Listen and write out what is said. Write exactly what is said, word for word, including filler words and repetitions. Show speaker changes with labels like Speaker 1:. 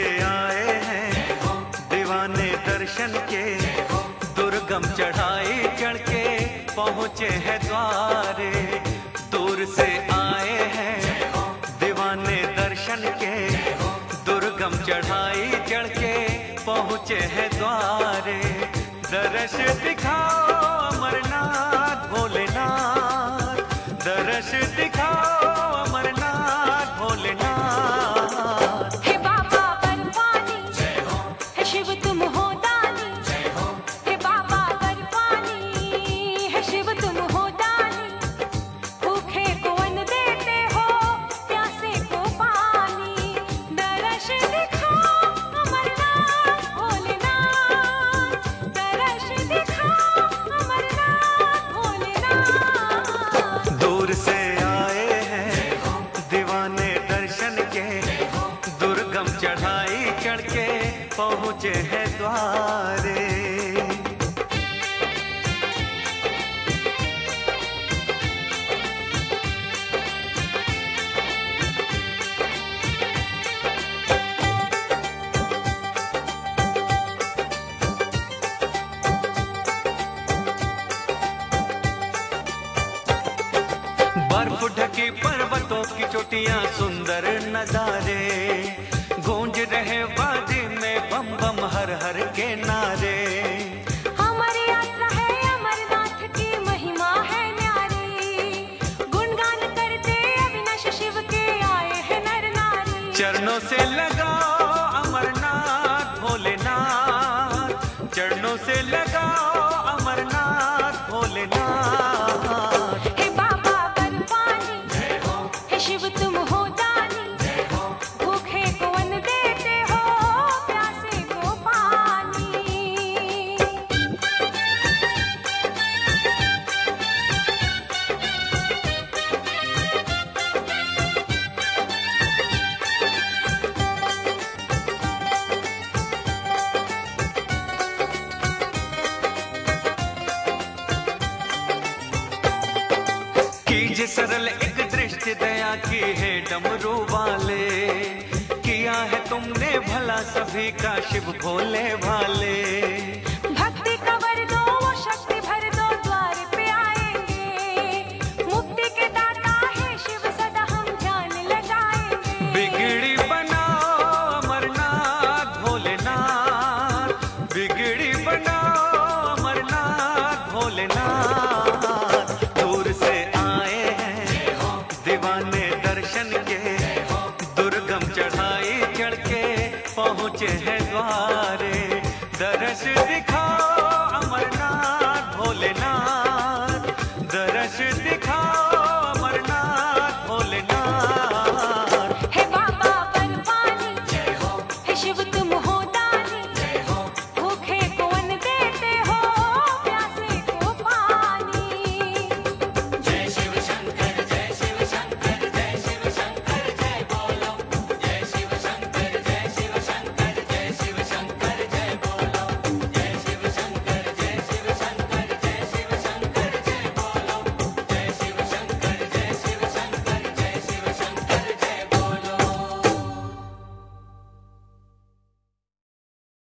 Speaker 1: आए हैं दीवाने दर्शन के, दुर्गम चढ़ाई चढ़ के पहुँचे हैं द्वारे। दूर से आए हैं दीवाने दर्शन के, दुर्गम चढ़ाई चढ़ के पहुँचे हैं द्वारे। दर्श दिखाओ अमरनाथ भोलेनाथ, दर्श दिखाओ अमरनाथ भोलेनाथ।
Speaker 2: हे बाबा बर्फानी, हे शिव तुम हो दानी, हे बाबा बर्फानी, हे शिव तुम हो दानी। भूखे को अन्न देते हो, प्यासे को पानी। दर्श दिखाओ अमरनाथ भोलेनाथ, दर्श दिखाओ अमरनाथ भोलेनाथ।
Speaker 1: दूर से आए हैं दीवाने दर्शन के, दुर्गम चढ़ाई चढ़ के पहुँचे हैं द्वारे। बर्फ ढकी पर्वतों की चोटियां सुंदर नजारे, गूंज रहे वादी में बम बम हर हर के नारे।
Speaker 2: हमारी यात्रा है अमरनाथ की, महिमा है न्यारी। गुणगान करते अविनाश शिव के, आए हैं नर नारी।
Speaker 1: चरणों से लगाओ अमरनाथ भोलेनाथ, चरणों से लगाओ अमरनाथ भोलेनाथ।
Speaker 2: हे बाबा बर्फानी, हे शिव तुम हो दानी। भूखे को अन्न देते हो, प्यासे को पानी। कीजिए सरल एक दृष्टि दया की है डमरू वाले, किया है तुमने भला सभी का शिव भोले भाले। भक्ति का वर दो, वो शक्ति भर दो, द्वार पे आएंगे। मुक्ति के दाता है शिव, सदा हम ध्यान लगाएंगे।
Speaker 1: बिगड़ी बनाओ अमरनाथ भोलेनाथ, बिगड़ी बनाओ अमरनाथ भोलेनाथ। दूर से आए हैं दीवाने दर्शन के, दुर्गम चढ़ाई चढ़ के पहुँचे हैं द्वार।